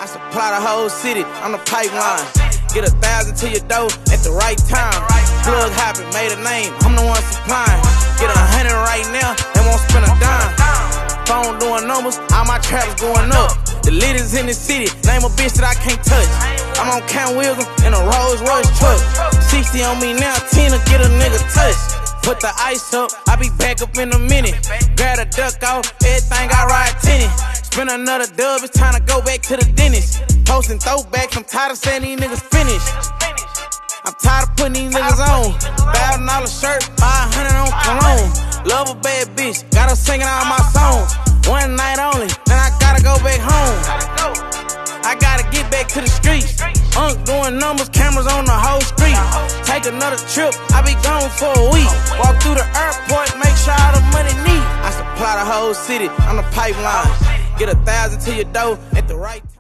I supply the whole city, I'm the pipeline. Get 1,000 to your door at the right time. Plug hopping, made a name, I'm the one supplying. Get 100 right now, they won't spend a dime. Phone doing numbers, all my traps going up. The leaders in the city, name a bitch that I can't touch. I'm on Count Wilson in a Rolls Royce truck. 60 on me now, 10 to get a nigga touch. Put the ice up, I be back up in a minute. Grab a duck off, everything I ride tennis. Spend another dub, it's time to go back to the dentist. Posting throwbacks, I'm tired of saying these niggas finished. I'm tired of putting these niggas on. $1,000 shirt, 500 on cologne. Love a bad bitch, got her singing all my songs. One night only, then I gotta go back home. I gotta get back to the streets. Doing numbers, cameras on the whole street. Take another trip, I be gone for a week. Walk through the airport, make sure all the money neat. I supply the whole city, I'm the pipeline. Get 1,000 to your door at the right time.